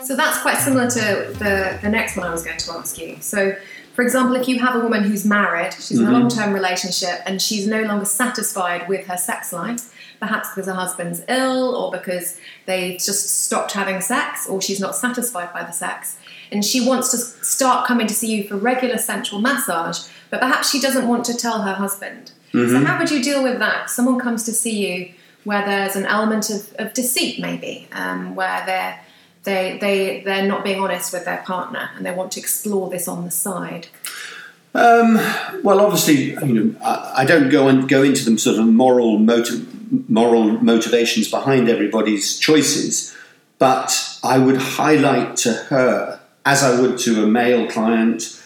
So that's quite similar to the next one I was going to ask you. So, for example, if you have a woman who's married, she's in a long-term relationship, and she's no longer satisfied with her sex life, perhaps because her husband's ill, or because they just stopped having sex, or she's not satisfied by the sex, and she wants to start coming to see you for regular sensual massage, but perhaps she doesn't want to tell her husband. So how would you deal with that? Someone comes to see you where there's an element of deceit, maybe, where they're not being honest with their partner, and they want to explore this on the side. Well, obviously, I don't go into the sort of moral motivations behind everybody's choices, but I would highlight to her, as I would to a male client,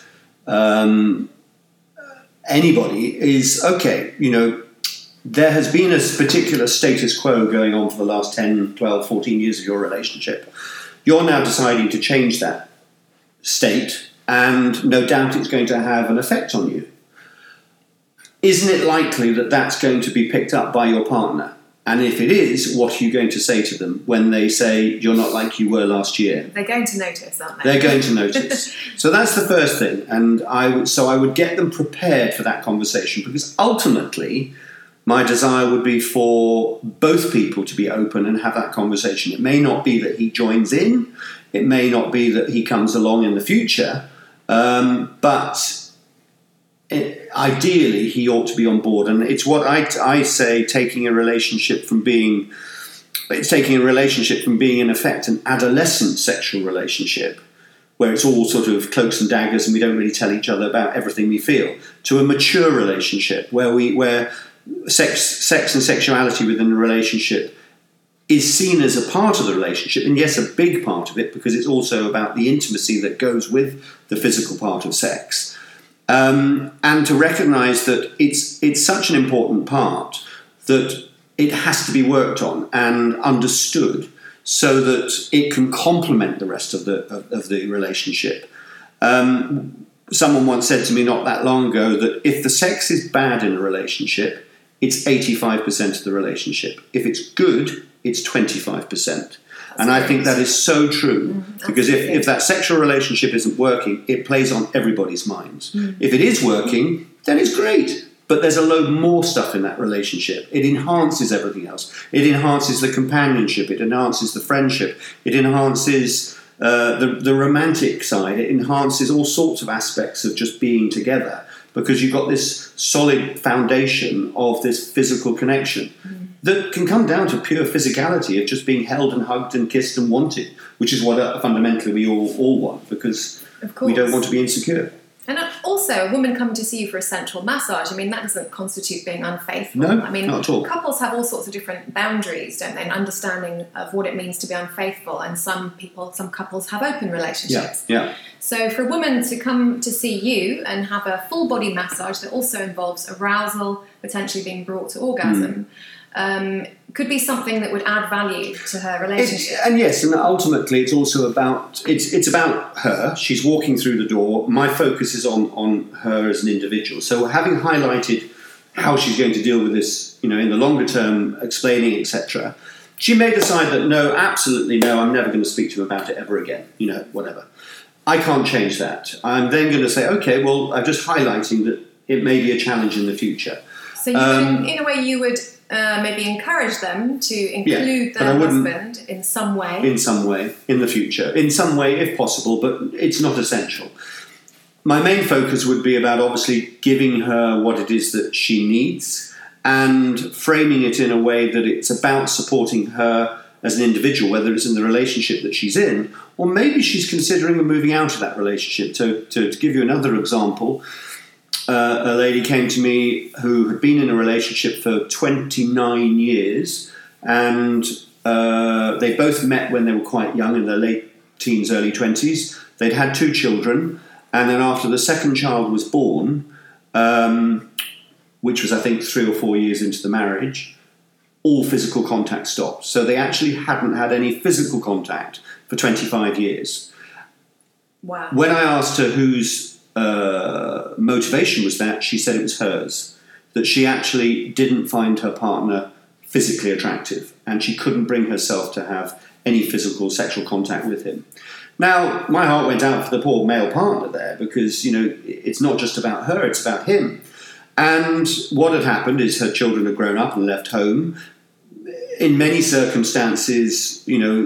anybody, is okay. There has been a particular status quo going on for the last 10, 12, 14 years of your relationship. You're now deciding to change that state, and no doubt it's going to have an effect on you. Isn't it likely that that's going to be picked up by your partner? And if it is, what are you going to say to them when they say you're not like you were last year? They're going to notice, aren't they? They're going to notice. So that's the first thing. And I would get them prepared for that conversation, because ultimately my desire would be for both people to be open and have that conversation. It may not be that he joins in. It may not be that he comes along in the future. But ideally, he ought to be on board. And it's what I say, taking a relationship from being, in effect, an adolescent sexual relationship, where it's all sort of cloaks and daggers and we don't really tell each other about everything we feel, to a mature relationship where sex and sexuality within the relationship is seen as a part of the relationship, and yes, a big part of it, because it's also about the intimacy that goes with the physical part of sex. And to recognise that it's such an important part that it has to be worked on and understood so that it can complement the rest of the relationship. Someone once said to me not that long ago that if the sex is bad in a relationship, it's 85% of the relationship. If it's good, it's 25%. And I think that is so true, because if that sexual relationship isn't working, it plays on everybody's minds. If it is working, then it's great. But there's a load more stuff in that relationship. It enhances everything else. It enhances the companionship. It enhances the friendship. It enhances the romantic side. It enhances all sorts of aspects of just being together, because you've got this solid foundation of this physical connection that can come down to pure physicality of just being held and hugged and kissed and wanted, which is what fundamentally we all want, because we don't want to be insecure. And also, a woman coming to see you for a sensual massage, that doesn't constitute being unfaithful. No, not at all. Couples have all sorts of different boundaries, don't they, and understanding of what it means to be unfaithful. And some couples have open relationships. Yeah. So for a woman to come to see you and have a full body massage that also involves arousal, potentially being brought to orgasm, could be something that would add value to her relationship. And ultimately it's also about it's about her. She's walking through the door. My focus is on her as an individual. So having highlighted how she's going to deal with this, in the longer term, explaining, etc., she may decide that no, absolutely no, I'm never going to speak to him about it ever again. Whatever. I can't change that. I'm then going to say, okay, well, I'm just highlighting that it may be a challenge in the future. So in a way you would maybe encourage them to include their husband in some way. In some way, in the future. In some way, if possible, but it's not essential. My main focus would be about obviously giving her what it is that she needs and framing it in a way that it's about supporting her as an individual, whether it's in the relationship that she's in, or maybe she's considering moving out of that relationship. To give you another example, a lady came to me who had been in a relationship for 29 years, and they both met when they were quite young, in their late teens, early 20s. They'd had 2 children, and then after the second child was born, which was I think 3 or 4 years into the marriage, all physical contact stopped. So they actually hadn't had any physical contact for 25 years. Wow. When I asked her whose motivation was that, she said it was hers. That she actually didn't find her partner physically attractive, and she couldn't bring herself to have any physical sexual contact with him. Now, my heart went out for the poor male partner there because, it's not just about her, it's about him. And what had happened is her children had grown up and left home. In many circumstances,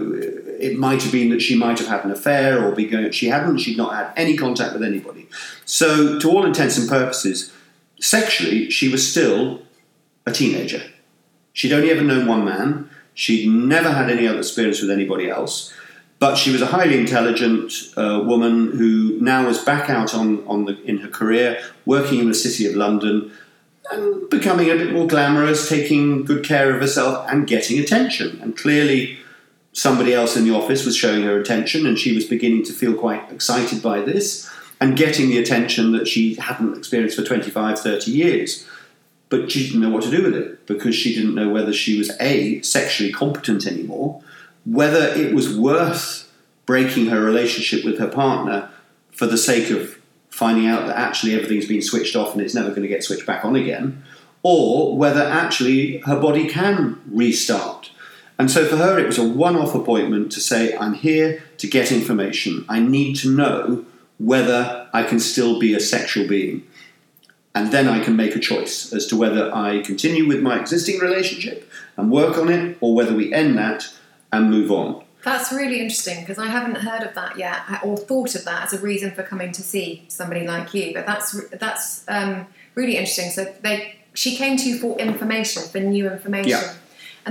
it might have been that she might have had an affair or she'd not had any contact with anybody. So, to all intents and purposes, sexually, she was still a teenager. She'd only ever known one man. She'd never had any other experience with anybody else. But she was a highly intelligent woman who now was back out in her career, working in the city of London, and becoming a bit more glamorous, taking good care of herself and getting attention. And clearly somebody else in the office was showing her attention, and she was beginning to feel quite excited by this and getting the attention that she hadn't experienced for 25, 30 years. But she didn't know what to do with it because she didn't know whether she was, A, sexually competent anymore, whether it was worth breaking her relationship with her partner for the sake of finding out that actually everything's been switched off and it's never going to get switched back on again, or whether actually her body can restart. And so for her, it was a one-off appointment to say, I'm here to get information. I need to know whether I can still be a sexual being. And then I can make a choice as to whether I continue with my existing relationship and work on it, or whether we end that and move on. That's really interesting because I haven't heard of that yet or thought of that as a reason for coming to see somebody like you. But that's really interesting. So she came to you for information, for new information. Yeah. And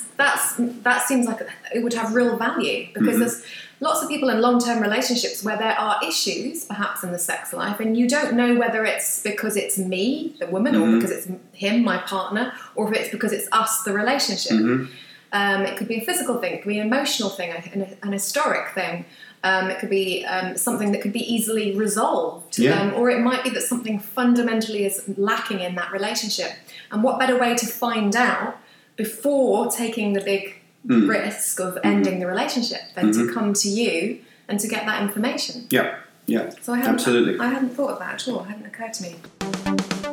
that seems like it would have real value because there's lots of people in long-term relationships where there are issues, perhaps in the sex life, and you don't know whether it's because it's me, the woman, or because it's him, my partner, or if it's because it's us, the relationship. It could be a physical thing, it could be an emotional thing, an historic thing. It could be something that could be easily resolved. Or it might be that something fundamentally is lacking in that relationship. And what better way to find out before taking the big risk of ending the relationship than to come to you and to get that information? Yeah. So I hadn't thought of that at all. It hadn't occurred to me.